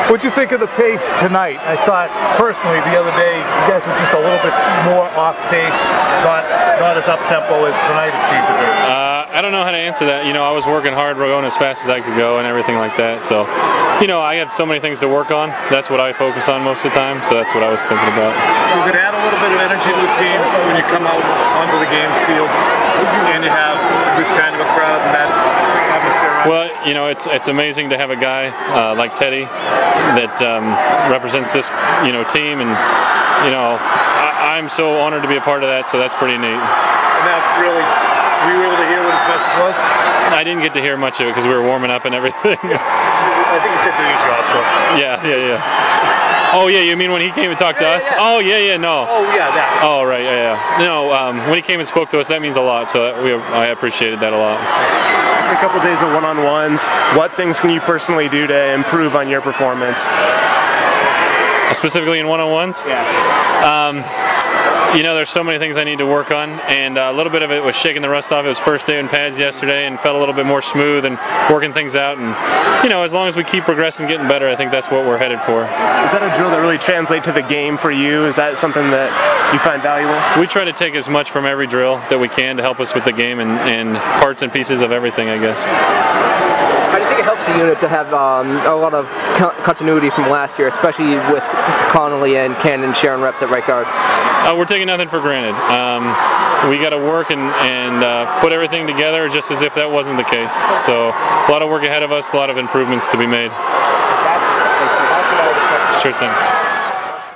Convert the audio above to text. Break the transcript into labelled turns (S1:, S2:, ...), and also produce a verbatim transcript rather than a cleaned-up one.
S1: What'd you think of the pace tonight? I thought personally the other day you guys were just a little bit more off pace, not not as up tempo as tonight it seemed to be.
S2: Uh, I don't know how to answer that. You know, I was working hard, going as fast as I could go, and everything like that. So, you know, I have so many things to work on. That's what I focus on most of the time. So that's what I was thinking about.
S1: Does it add a little bit of energy to the team when you come out onto the game field and you have this kind of a crowd and that atmosphere?
S2: Well, you know, it's it's amazing to have a guy uh, like Teddy that um, represents this, you know, team, and you know, I, I'm so honored to be a part of that. So that's pretty neat.
S1: And that really, were you able to hear what his message was?
S2: I didn't get to hear much of it because we were warming up and everything.
S1: I think he said do your job. So.
S2: Yeah, yeah, yeah. Oh yeah, you mean when he came and talked
S1: yeah,
S2: to us?
S1: Yeah, yeah.
S2: Oh yeah, yeah, no.
S1: Oh yeah, that.
S2: Oh right, yeah, yeah. No, um, when he came and spoke to us, that means a lot. So that we, I appreciated that a lot.
S3: After a couple of days of one-on-ones, what things can you personally do to improve on your performance?
S2: Specifically in one-on-ones?
S3: Yeah.
S2: Um, you know, there's so many things I need to work on, and a little bit of it was shaking the rust off. It was first day in pads yesterday, and felt a little bit more smooth and working things out. And you know, as long as we keep progressing, getting better, I think that's what we're headed for.
S3: Is that a drill that really translates to the game for you? Is that something that you find valuable?
S2: We try to take as much from every drill that we can to help us with the game, and, and parts and pieces of everything, I guess.
S4: How do you think it helps the unit to have um, a lot of co continuity from last year, especially with Connolly and Cannon sharing reps at right guard?
S2: Uh, we're taking nothing for granted. Um, we got to work and, and uh, put everything together just as if that wasn't the case. So a lot of work ahead of us, a lot of improvements to be made. Sure thing.